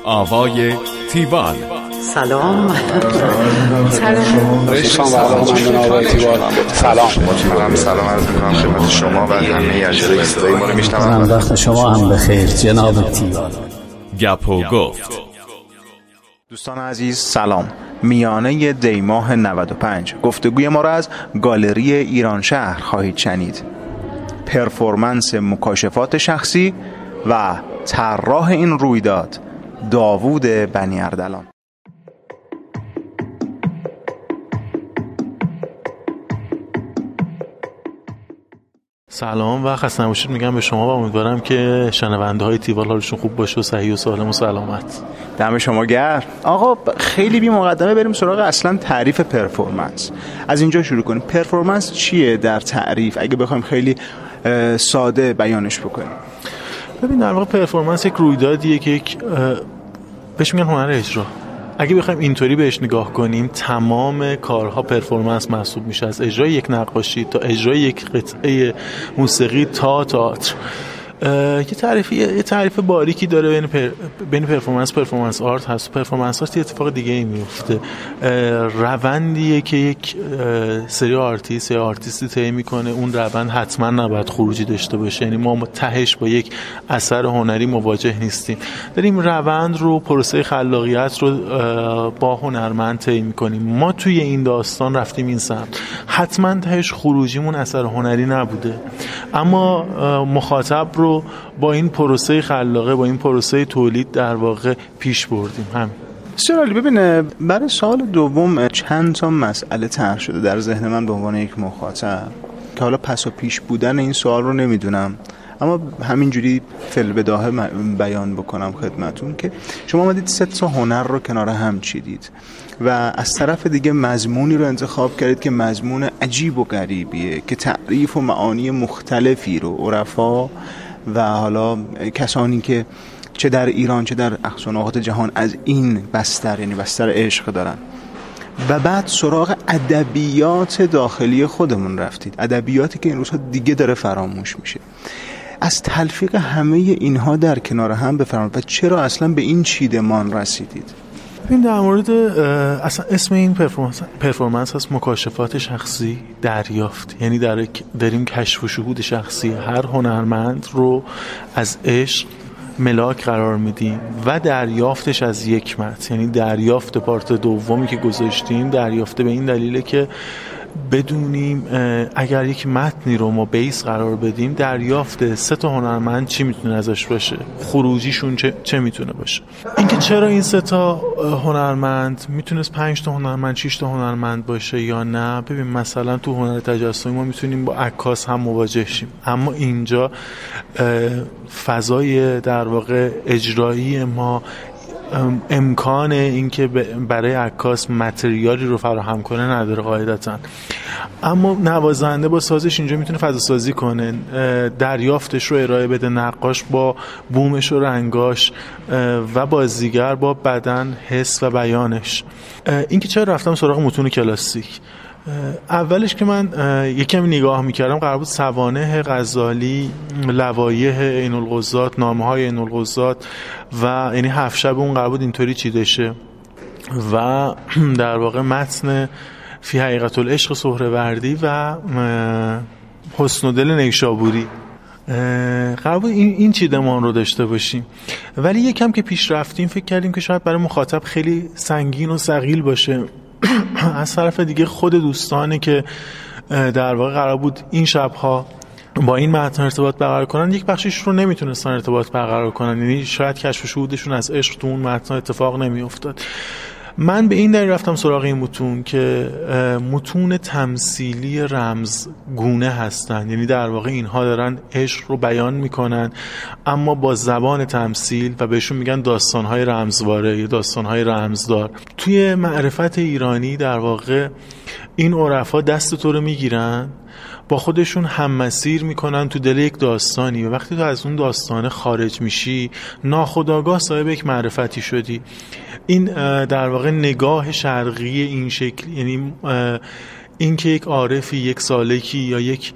آوای تیوال. سلام. سلام عرض می‌کنم خدمت شما و همه اجرای صدای ما رو میشنوند. وقت شما هم بخیر جناب تیوال. گپ و گفت. دوستان عزیز سلام. میانه دی ماه 95 گفتگوی ما را از گالری ایران شهر خواهید شنید. پرفورمنس مکاشفات شخصی و طراح این رویداد داوود بنی اردلان. سلام و خسته نباشید میگم به شما و امیدوارم که شنونده های تیوال حالشون خوب باشه و صحیح و سالم و سلامت. دم شما گرم. آقا خیلی بی مقدمه بریم سراغ اصلا تعریف پرفورمنس. از اینجا شروع کنیم. پرفورمنس چیه در تعریف اگه بخوایم خیلی ساده بیانش بکنیم؟ ببین در واقع پرفورمنس یک رویدادیه که بهش میگن هنر اجرا. اگه بخوایم اینطوری بهش نگاه کنیم تمام کارها پرفورمنس محسوب میشه، از اجرای یک نقاشی تا اجرای یک قطعه موسیقی تا تئاتر. یه تعریف باریکی داره بین پرفورمنس آرت هست. پرفورمنس آرت یه اتفاق دیگه ای میفته، روندیه که یک سری آرتیستی طی میکنه. اون روند حتما نباید خروجی داشته باشه، یعنی ما تهش با یک اثر هنری مواجه نیستیم، داریم روند رو، پروسه خلاقیت رو با هنرمند طی میکنیم. ما توی این داستان رفتیم این سمت، حتما تهش خروجیمون اثر هنری نبوده، اما مخاطب رو با این پروسه خلاقه، با این پروسه تولید در واقع پیش بردیم. همین. سرالی ببینه، برای سال دوم چند تا مسئله طرح شده در ذهن من به عنوان یک مخاطب که حالا پس و پیش بودن این سوال رو نمیدونم، اما همینجوری فی‌البداهه بیان بکنم خدمتون که شما آمدید 3 تا هنر رو کنار هم چیدید و از طرف دیگه مضمونی رو انتخاب کردید که مضمون عجیب و غریبیه که تعریف و معانی مختلفی رو عرفا و حالا کسانی که چه در ایران چه در اقصا نقاط جهان از این بستر، یعنی بستر عشق دارن، و بعد سراغ ادبیات داخلی خودمون رفتید، ادبیاتی که این روزها دیگه داره فراموش میشه. از تلفیق همه اینها در کنار هم بفرمایید و چرا اصلا به این چیدمان رسیدید؟ این در مورد اصلا اسم این پرفورمنس هست مکاشفات شخصی دریافت، یعنی داریم کشف و شهود شخصی هر هنرمند رو از عشق ملاک قرار میدیم و دریافتش از یک متن، یعنی دریافت پارت دومی که گذاشتیم دریافته به این دلیله که بدونیم اگر یک متنی رو ما بیس قرار بدیم دریافت 3 تا هنرمند چی میتونه ازش باشه، خروجیشون چه میتونه باشه. اینکه چرا این 3 تا هنرمند میتونست 5 تا هنرمند 6 تا هنرمند باشه یا نه. ببین مثلا تو هنر تجسمی ما میتونیم با عکاس هم مواجه شیم، اما اینجا فضای در واقع اجرایی ما امکان اینکه برای عکاس متریالی رو فراهم کنه نداره قاعدتاً، اما نوازنده با سازش اینجا میتونه فضا سازی کنه، دریافتش رو ارائه بده، نقاش با بومش و رنگاش و بازیگر با بدن، حس و بیانش. اینکه چرا رفتم سراغ متون کلاسیک؟ اولش که من یکم نگاه میکردم قرار بود سوانح غزالی، لوایح عین الغزات، نامه‌های عین الغزات و یعنی 7 شب اون قرار بود اینطوری چیده شه و در واقع متن فی حقیقت العشق سهروردی و حسن و دل نیشابوری قرار بود این چیدمان رو داشته باشیم. ولی یکم که پیش رفتیم فکر کردیم که شاید برای مخاطب خیلی سنگین و ثقیل باشه. از طرف دیگه خود دوستانی که در واقع قرار بود این شبها با این متن ارتباط برقرار کنن یک بخشش رو نمیتونستن ارتباط برقرار کنن، یعنی شاید کشف شهودشون از عشق تو اون متن اتفاق نمیافتاد. من به این دلیل رفتم سراغ این متون که متون تمثیلی رمزگونه هستن، یعنی در واقع اینها دارن عشق رو بیان میکنن اما با زبان تمثیل و بهشون میگن داستانهای رمزواره یا داستانهای رمزدار. توی معرفت ایرانی در واقع این عرفا دست تو رو میگیرن، با خودشون هم مسیر میکنن تو دل یک داستانی و وقتی تو از اون داستانه خارج میشی ناخودآگاه صاحب یک معرفتی شدی. این در واقع نگاه شرقی این شکل، یعنی این که یک عارفی، یک سالکی یا یک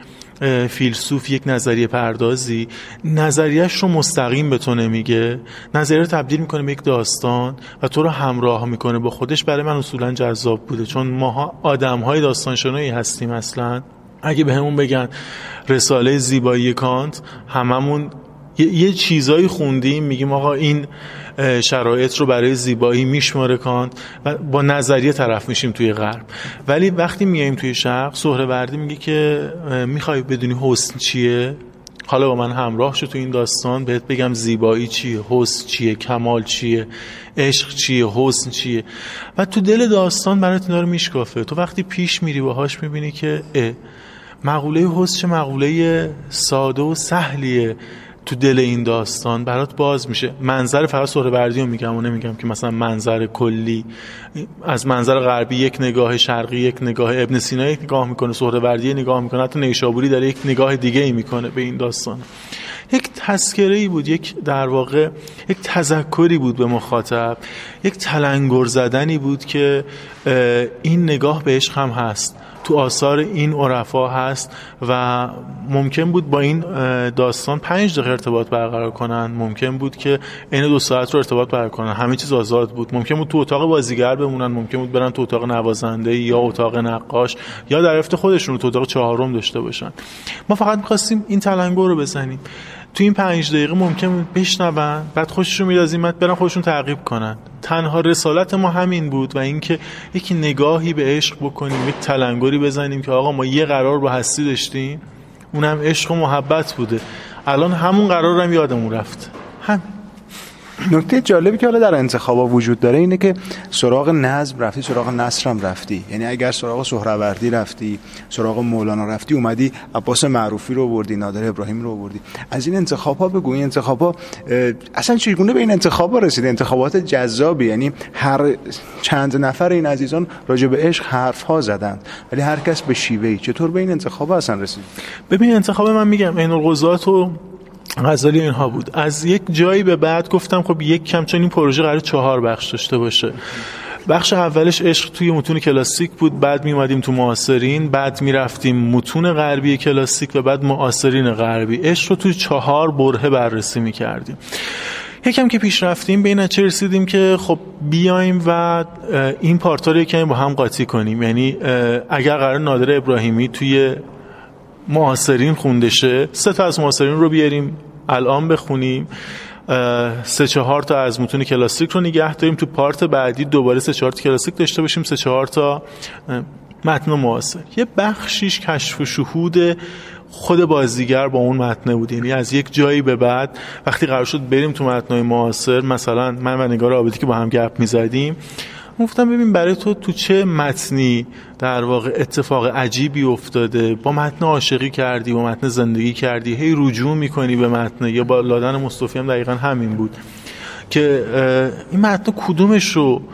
فیلسوف، یک نظریه پردازی نظریهش رو مستقیم به تو نمیگه، نظریه رو تبدیل میکنه به یک داستان و تو رو همراه میکنه با خودش، برای من اصولا جذاب بوده. چون ماها آدم‌های داستانشناسی هستیم. اصلا اگه بهمون بگن رساله زیبایی کانت، هممون یه چیزایی خوندیم میگیم آقا این شرایط رو برای زیبایی میشماره کانت و با نظریه طرف میشیم توی غرب. ولی وقتی میایم توی شرق، سهروردی میگه که میخوای بدونی حسن چیه؟ حالا با من همراه شو تو این داستان، بهت بگم زیبایی چیه، حسن چیه، کمال چیه، عشق چیه، حسن چیه. و تو دل داستان برات اینا رو میشکافه. تو وقتی پیش میری باهاش میبینی که مقوله حسن چه مقوله ساده و سهلیه، تو دل این داستان برات باز میشه. منظر فقط سهروردی رو میگم و نمیگم که مثلا منظر کلی، از منظر غربی یک نگاه، شرقی یک نگاه، ابن سینا یک نگاه میکنه، سهروردی نگاه میکنه، حتی نیشابوری داره یک نگاه دیگه ای میکنه به این داستان. یک تذکره‌ای بود، یک در واقع یک تذکری بود به مخاطب، یک تلنگر زدنی بود که این نگاه به عشق هم هست، تو آثار این عرفا هست و ممکن بود با این داستان 5 دقیقه ارتباط برقرار کنن، ممکن بود که این 2 ساعت رو ارتباط برقرار کنن، همه چیز آزاد بود. ممکن بود تو اتاق بازیگر بمونن، ممکن بود برن تو اتاق نوازنده یا اتاق نقاش یا در افت خودشون تو اتاق 4م داشته باشن. ما فقط می‌خواستیم این تلنگر رو بزنیم. تو این 5 دقیقه ممکن بشنون، بعد خوششون میاد از این متن برن خودشون تعقیب کنن. تنها رسالت ما همین بود و اینکه یک نگاهی به عشق بکنیم، یک تلنگری بزنیم که آقا ما یه قرار با هستی داشتیم، اونم عشق و محبت بوده، الان همون قرار هم یادمون رفت. نکته جالبی که حالا در انتخابا وجود داره اینه که سراغ نظم رفتی، سراغ نثر هم رفتی. یعنی اگر سراغ سهروردی رفتی، سراغ مولانا رفتی، اومدی عباس معروفی رو آوردی، نادر ابراهیم رو آوردی. از این انتخابا بگو، این انتخابا اصلا چگونه به این انتخابا رسید؟ انتخابات جذابی، یعنی هر چند نفر این عزیزان راجع به عشق حرف‌ها زدند، ولی هر کس به شیوه‌ای. چطور به این انتخابا اصلا رسید؟ ببین انتخاب من میگم عین القضات و غزالی اینها بود. از یک جایی به بعد گفتم خب یک کم، چون این پروژه قرار 4 بخش داشته باشه. بخش اولش عشق توی متون کلاسیک بود، بعد می اومدیم تو معاصرین، بعد می رفتیم متون غربی کلاسیک و بعد معاصرین غربی. عشق رو توی 4 برهه بررسی می کردیم. یکم که پیش رفتیم به این نتیجه رسیدیم که خب بیایم و این پارتا رو یکم با هم قاطی کنیم. یعنی اگر قرار نادر ابراهیمی توی معاصرین خونده شه، 3 تا از معاصرین رو بیاریم الان بخونیم، 3-4 تا از متون کلاسیک رو نگه داریم، تو پارت بعدی دوباره 3-4 تا کلاسیک داشته باشیم، 3-4 تا متن معاصر. یه بخشیش کشف و شهود خود بازیگر با اون متن بود. یعنی از یک جایی به بعد وقتی قرار شد بریم تو متن‌های معاصر، مثلا من و نگار عابدی که با هم گپ می‌زدیم، گفتم ببین برای تو چه متنی در واقع اتفاق عجیبی افتاده، با متن عاشقی کردی، با متن زندگی کردی، هی رجوع میکنی به متن. یا با لادن مصطفی هم دقیقا همین بود که این متن کدومش رو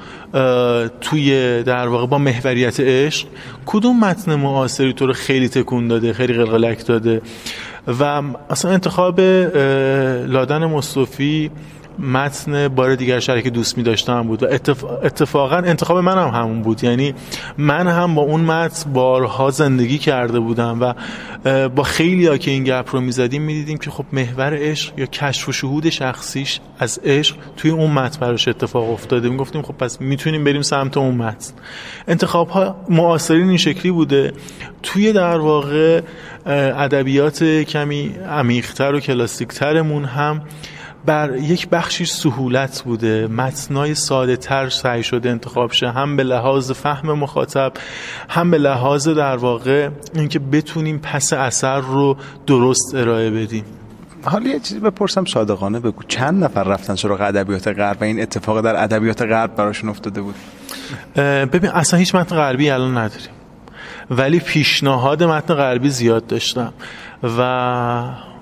توی در واقع با محوریت عشق، کدوم متن معاصری تو رو خیلی تکون داده، خیلی قلقلک داده. و اصلا انتخاب لادن مصطفی متن بار دیگر شریک دوست می داشتم بود و اتفاقا انتخاب من هم همون بود. یعنی من هم با اون متن بارها زندگی کرده بودم و با خیلی ها که این گپ رو می زدیم می دیدیم که خب محور عشق یا کشف و شهود شخصیش از عشق توی اون متن براش اتفاق افتاده. می گفتیم خب پس می تونیم بریم سمت اون متن. انتخاب ها معاصرین این شکلی بوده. توی در واقع ادبیات کمی عمیق‌تر و کلاسیک‌ترمون هم بر یک بخشی سهولت بوده، متنای ساده تر سعی شده انتخاب شه، هم به لحاظ فهم مخاطب، هم به لحاظ در واقع اینکه بتونیم پس اثر رو درست ارائه بدیم. حالا یه چیزی بپرسم صادقانه بگو، چند نفر رفتن سراغ ادبیات غرب و این اتفاق در ادبیات غرب براشون افتاده بود؟ ببین اصلا هیچ متن غربی الان نداریم، ولی پیشنهاد متن غربی زیاد داشتم و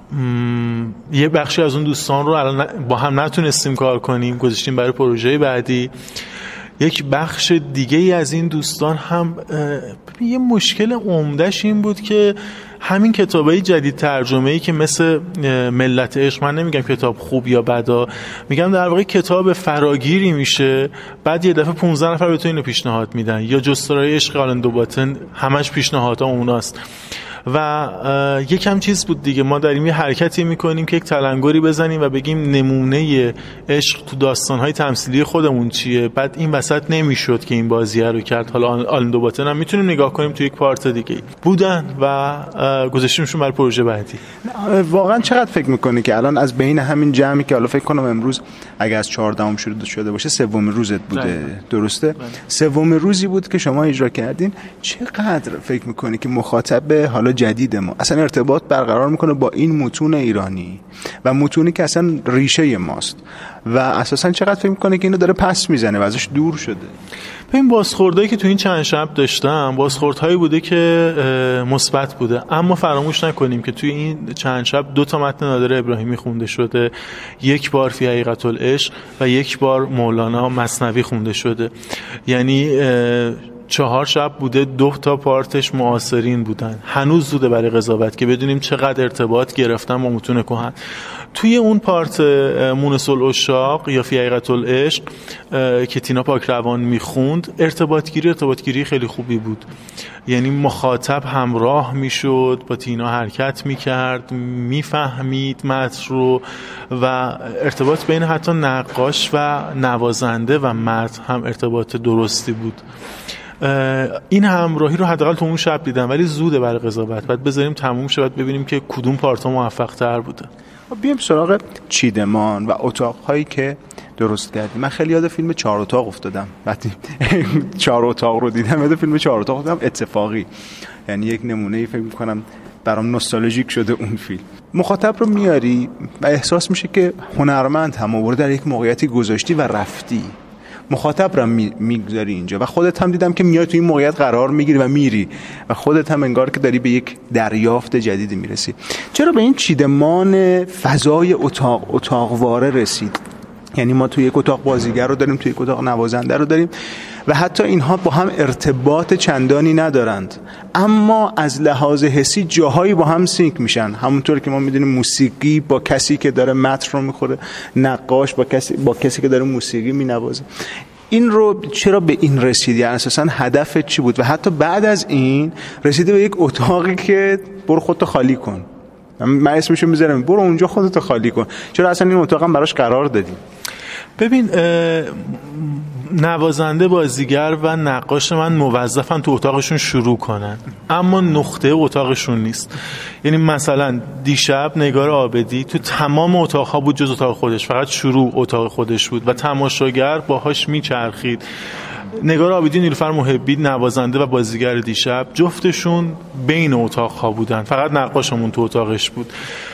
یه بخشی از اون دوستان رو الان با هم نتونستیم کار کنیم، گذاشتیم برای پروژه بعدی. یک بخش دیگه ای از این دوستان هم یه مشکل عمدهش این بود که همین کتابای جدید ترجمه‌ای که مثل ملت عشق، من نمیگم کتاب خوب یا بدا، میگم در واقع کتاب فراگیری میشه، بعد یه دفعه 15 نفر به تو اینو پیشنهاد میدن، یا جستارای عشق آلن دو باتن همش پیشنهادها اوناست و یکم چیز بود دیگه، ما داریم یه حرکتی میکنیم که یک تلنگری بزنیم و بگیم نمونه عشق تو داستان‌های تمثیلی خودمون چیه. بعد این وسط نمیشد که این بازیه رو کرد. حالا آلن دو باتن هم میتونیم نگاه کنیم تو یک پارت دیگه بودن و گذاشتیمشون برای پروژه بعدی. واقعا چقدر فکر میکنی که الان از بین همین جمعی که حالا فکر کنم امروز اگه از 14ام شروع شده باشه سومین روزت بوده، درسته؟ سومین روزی بود که شما اجرا کردین، چقدر فکر میکنی که مخاطب حالا جدید ما اصلا ارتباط برقرار میکنه با این متون ایرانی و متونی که اصلا ریشه ماست و اساسا چقدر فکر میکنه که اینو داره پس میزنه و ازش دور شده؟ این بازخوردایی که تو این چند شب داشتم بازخوردهایی بوده که مثبت بوده، اما فراموش نکنیم که توی این چند شب 2 تا متن نادر ابراهیمی خونده شده، یک بار فی حقیقت العشق و یک بار مولانا مثنوی خونده شده. یعنی 4 شب بوده، 2 تا پارتش معاصرین بودن. هنوز زوده برای قضاوت که بدونیم چقدر ارتباط گرفتن با متون کهن. توی اون پارت مونس العشاق یا فی حقیقت العشق که تینا پاکروان میخوند، ارتباطگیری خیلی خوبی بود. یعنی مخاطب همراه میشد، با تینا حرکت میکرد، میفهمید متن رو و ارتباط بین حتی نقاش و نوازنده و متن هم ارتباط درستی بود. این همراهی رو حداقل تو اون شب دیدم، ولی زوده برای قضاوت. بعد بذاریم تموم شه، بعد ببینیم که کدوم پارتا موفق تر بوده. بیایم سراغ چیدمان و اتاق‌هایی که درست کردیم. من خیلی یاد فیلم 4 اتاق افتادم. وقتی 4 اتاق رو دیدم یاد فیلم 4 اتاق افتادم، اتفاقی. یعنی یک نمونه‌ای فکر می‌کنم برام نوستالژیک شده اون فیلم. مخاطب رو میاری و احساس میشه که هنرمند هم آورده در یک موقعیتی گذاشتی و رفتی. مخاطب رو میگذاری اینجا و خودت هم دیدم که میای تو این موقعیت قرار میگیری و میری و خودت هم انگار که داری به یک دریافت جدیدی میرسی. چرا به این چیدمان فضای اتاقواره رسید؟ یعنی ما توی یک اتاق بازیگر رو داریم، توی یک اتاق نوازنده رو داریم و حتی اینها با هم ارتباط چندانی ندارند، اما از لحاظ حسی جاهایی با هم سینک میشن. همونطور که ما میدونیم موسیقی با کسی که داره متن رو میخوره، نقاش با کسی که داره موسیقی مینوازه. این رو چرا به این رسید؟ یعنی اساساً هدف چی بود؟ و حتی بعد از این رسیده به یک اتاقی که برو خودتو خالی کن. من اسمشو میذارم برو اونجا خودتو خالی کن. چرا اصلا این اتاق هم براش قرار دادیم؟ ببین، نوازنده، بازیگر و نقاش من موظفن تو اتاقشون شروع کنن، اما نقطه اتاقشون نیست. یعنی مثلا دیشب نگار عابدی تو تمام اتاقها بود جز اتاق خودش، فقط شروع اتاق خودش بود و تماشاگر باهاش میچرخید. نگار عابدی، نیلوفر محبی، نوازنده و بازیگر دیشب، جفتشون بین اتاقها بودن، فقط نقاشمون تو اتاقش بود.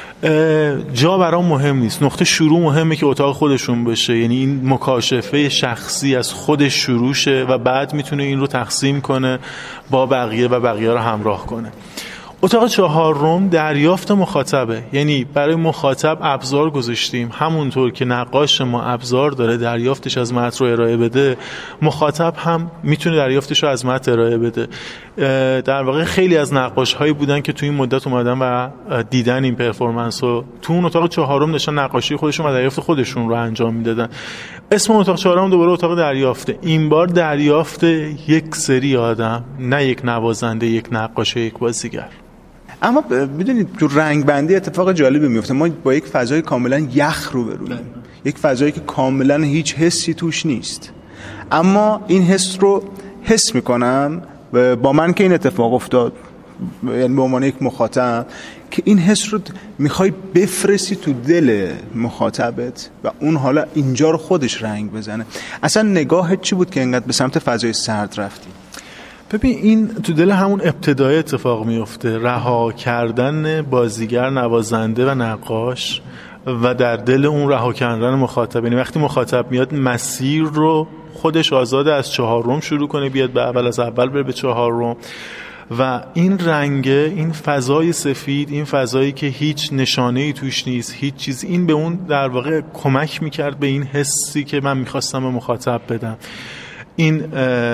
جا برام مهم نیست، نقطه شروع مهمه که اتاق خودشون بشه. یعنی این مکاشفه شخصی از خودش شروع شه و بعد میتونه این رو تقسیم کنه با بقیه و بقیه رو همراه کنه. اتاق 4 دریافت مخاطبه. یعنی برای مخاطب ابزار گذاشتیم، همونطور که نقاش ما ابزار داره دریافتش از متن رو ارائه بده، مخاطب هم میتونه دریافتش رو از متن ارائه بده. در واقع خیلی از نقاش هایی بودن که تو این مدت اومدن و دیدن این پرفورمنس رو تو اون اتاق 4 داشتن نقاشی خودشون و دریافت خودشون رو انجام میدادن. اسم اتاق 4 دوباره اتاق دریافته. این بار دریافت یک سری آدم، نه یک نوازنده، یک نقاش، یک بازیگر. اما میدونید تو رنگ بندی اتفاق جالبی میفته. ما با یک فضای کاملا یخ رو برویم، یک فضایی که کاملا هیچ حسی توش نیست، اما این حس رو حس میکنم با من که این اتفاق افتاد، یعنی به عنوان یک مخاطب که این حس رو میخوای بفرستی تو دل مخاطبت و اون حالا اینجا رو خودش رنگ بزنه. اصلا نگاهت چی بود که اینقدر به سمت فضای سرد رفتی؟ ببین، این تو دل همون ابتدای اتفاق میفته، رها کردن بازیگر، نوازنده و نقاش و در دل اون رها کردن مخاطب. یعنی وقتی مخاطب میاد مسیر رو خودش آزاده از 4 شروع کنه، بیاد به اول، از اول بره به 4 و این رنگ، این فضای سفید، این فضایی که هیچ نشانه‌ای توش نیست، هیچ چیز، این به اون در واقع کمک میکرد به این حسی که من میخواستم به مخاطب بدم. این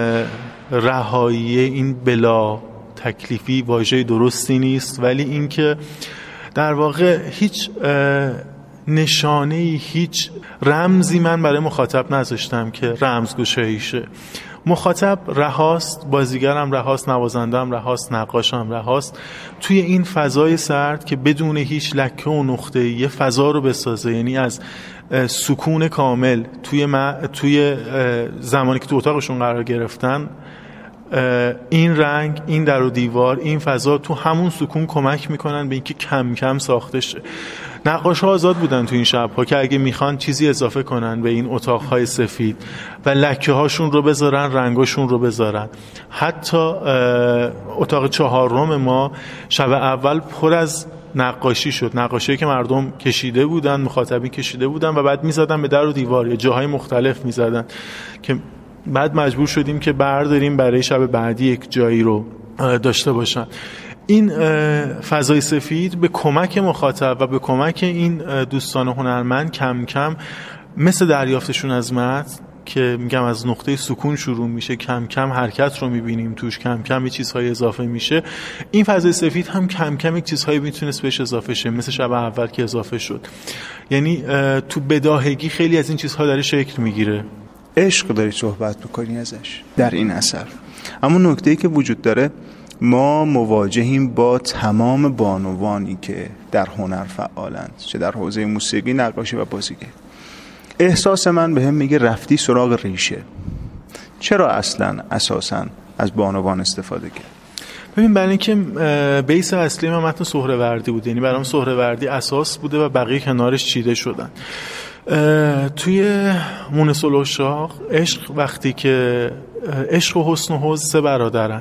رهایی، این بلا تکلیفی واژه درستی نیست، ولی این که در واقع هیچ نشانه‌ای، هیچ رمزی من برای مخاطب نذاشتم که رمزگشایی شه. مخاطب رهاست، بازیگرم رهاست، نوازنده‌ام رهاست، نقاشم رهاست، توی این فضای سرد که بدون هیچ لکه و نقطه یه فضا رو بسازه، یعنی از سکون کامل توی زمانی که تو اتاقشون قرار گرفتن، این رنگ، این در و دیوار، این فضا تو همون سکون کمک میکنن به اینکه کم کم ساخته شه. نقاش‌ها آزاد بودن تو این شب‌ها که اگه میخوان چیزی اضافه کنن به این اتاق‌های سفید و لکه‌هاشون رو بذارن، رنگاشون رو بذارن. حتی اتاق 4 ما شب اول پر از نقاشی شد، نقاشی که مردم کشیده بودن، مخاطبین کشیده بودن و بعد می‌زدن به در و دیوار یا جاهای مختلف می‌زدن که بعد مجبور شدیم که برداریم برای شب بعدی یک جایی رو داشته باشن. این فضای سفید به کمک مخاطب و به کمک این دوستان هنرمند کم کم مثل دریافتشون از متن که میگم از نقطه سکون شروع میشه، کم کم حرکت رو میبینیم توش، کم کم یه چیزهای اضافه میشه. این فضای سفید هم کم کم یک چیزهایی میتونست بهش اضافه شه، مثل شب اول که اضافه شد. یعنی تو بداهگی خیلی از این چیزها داره شکل میگیره. عشق داری صحبت میکنی ازش در این اثر، اما نکته‌ای که وجود داره، ما مواجهیم با تمام بانوانی که در هنر فعالند، چه در حوزه موسیقی، نقاشی و بازیگری. احساس من بهم میگه رفتی سراغ ریشه. چرا اصلا اساسا از بانوان استفاده کرد؟ ببین، برای اینکه بیس اصلی من متن سهروردی بود، یعنی برام سهروردی اساس بوده و بقیه کنارش چیده شدن. توی مونس العشاق عشق، وقتی که عشق و حسن و حزن 3 برادرن.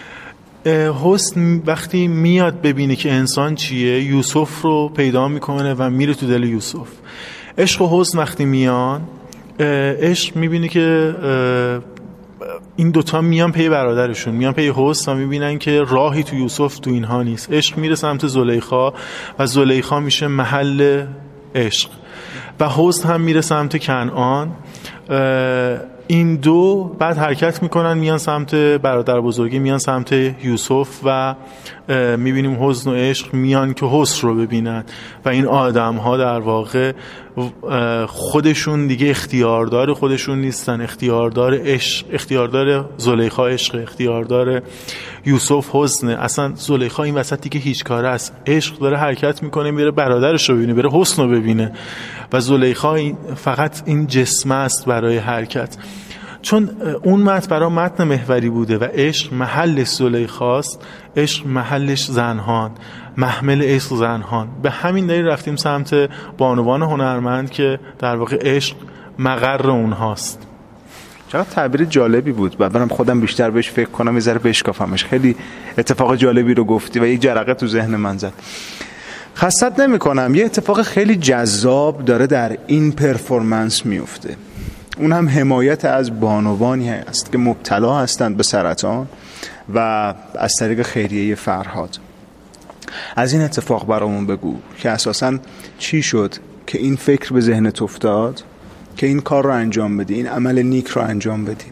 حسن وقتی میاد ببینه که انسان چیه، یوسف رو پیدا میکنه و میره تو دل یوسف. عشق و حزن وقتی میان، عشق میبینه که این دوتا میان پی برادرشون، میان پی حسن و میبینن که راهی تو یوسف تو اینها نیست. عشق میره سمت زلیخا و زلیخا میشه محل عشق و حسن هم میره سمت کنعان. این دو بعد حرکت میکنن، میان سمت برادر بزرگی، میان سمت یوسف و میبینیم حزن و عشق میان که حسن رو ببینن و این آدم ها در واقع خودشون دیگه اختیاردار خودشون نیستن، اختیاردار عشق، اختیاردار زلیخا عشق، اختیاردار یوسف حزن. اصلا زلیخا این وسط دیگه هیچ کاره است، عشق داره حرکت میکنه، میره برادرش رو ببینه، بره حسن رو ببینه و زلیخا فقط این جسم است برای حرکت. چون اون متن برای متن محوری بوده و عشق محلش زلیخاست، عشق محلش زنهان، محمل عشق زنهان. به همین دلیل رفتیم سمت بانوان هنرمند که در واقع عشق مقر اونهاست. چقدر تعبیر جالبی بود و برام خودم بیشتر بهش فکر کنم، یه ذره بشکافمش. خیلی اتفاق جالبی رو گفتی و یک جرقه تو ذهن من زد. خستت نمی کنم، یه اتفاق خیلی جذاب داره در این پرفورمنس میفته. اون هم حمایت از بانوانی هست که مبتلا هستند به سرطان و از طریق خیریه فرهاد. از این اتفاق برامون بگو که اساساً چی شد که این فکر به ذهنت افتاد که این کار رو انجام بدی، این عمل نیک رو انجام بدی؟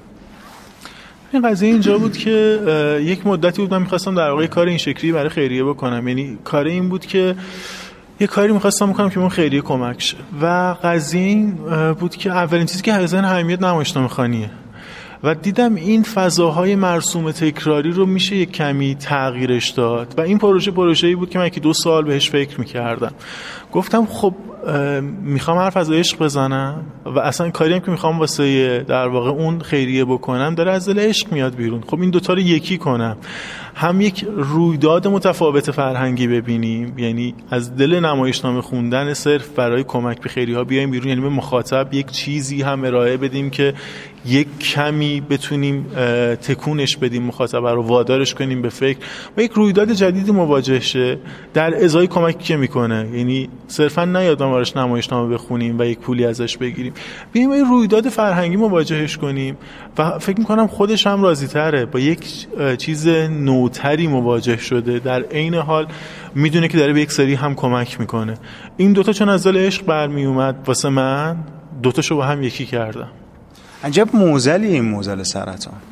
این قضیه اینجا بود که یک مدتی بود من میخواستم در واقع کار این شکلی برای خیریه بکنم. یعنی کار این بود که یه کاری میخواستم بکنم که من خیریه کمک شه و قضیه این بود که اولین چیزی که حسن اهمیت نمایشنامه خوانیه و دیدم این فضاهای مرسوم تکراری رو میشه یک کمی تغییرش داد و این پروژه‌ای بود که من 2 سال بهش فکر میکردم. گفتم خب میخوام حرف از عشق بزنم و اصلا کاری هم که میخوام واسه در واقع اون خیریه بکنم داره از دل عشق میاد بیرون. خب این دوتا رو یکی کنم، هم یک رویداد متفاوت فرهنگی ببینیم، یعنی از دل نمایشنامه خوندن صرف برای کمک به خیریه ها بیایم بیرون، یعنی به مخاطب یک چیزی هم ارائه بدیم که یک کمی بتونیم تکونش بدیم، مخاطب رو وادارش کنیم به فکر و یک رویداد جدیدی مواجه شه در ازای کمکی که میکنه. یعنی صرفا نیاد ما براش نمایشنامه بخونیم و یک پولی ازش بگیریم، بیایم این رویداد فرهنگی مواجهش کنیم و فکر میکنم خودش هم راضی تره، با یک چیز نوتری مواجه شده، در عین حال میدونه که داره به یک سری هم کمک میکنه. این دوتا چون از دل عشق برمی اومد واسه من، دوتاشو با هم یکی کردم. عجب موزلی این موزل سرطان.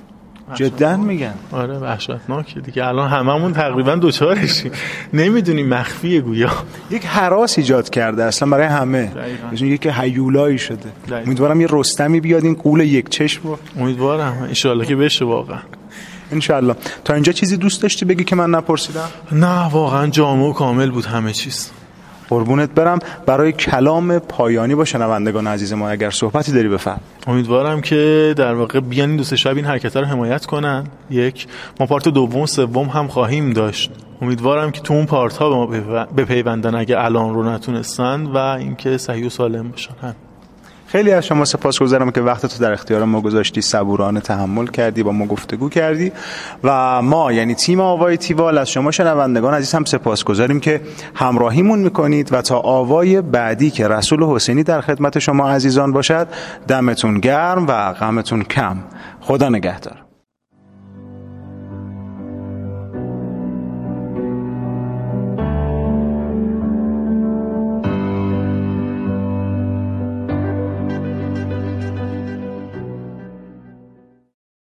جدا میگن. آره وحشتناکه دیگه. الان هممون تقریبا دوچارشیم، نمیدونیم مخفیه گویا. یک هراس ایجاد کرده اصلا برای همه، مثلا یک هیولایی شده. امیدوارم یه رستمی بیاد این غول یک چشم رو. امیدوارم ان شاءالله که بشه واقعا. انشالله. تا اینجا چیزی دوست داشتی بگی که من نپرسیدم؟ نه واقعا جامع و کامل بود همه چیز. قربونت برم. برای کلام پایانی با شنوندگان عزیز ما اگر صحبتی داری بفرم. امیدوارم که در واقع بیان این دوست شب این حرکت رو حمایت کنن. یک، ما پارت دوم سوم هم خواهیم داشت. امیدوارم که تو اون پارت ها به ما بپیوندن اگه الان رو نتونستن و اینکه صحیح و سالم باشن. خیلی از شما سپاسگزارم که وقتتو در اختیار ما گذاشتی، صبورانه تحمل کردی، با ما گفتگو کردی و ما یعنی تیم آوای تیوال از شما شنوندگان عزیز هم سپاسگزاریم که همراهیمون میکنید و تا آوای بعدی که رسول حسینی در خدمت شما عزیزان باشد، دمتون گرم و غمتون کم. خدا نگهدار.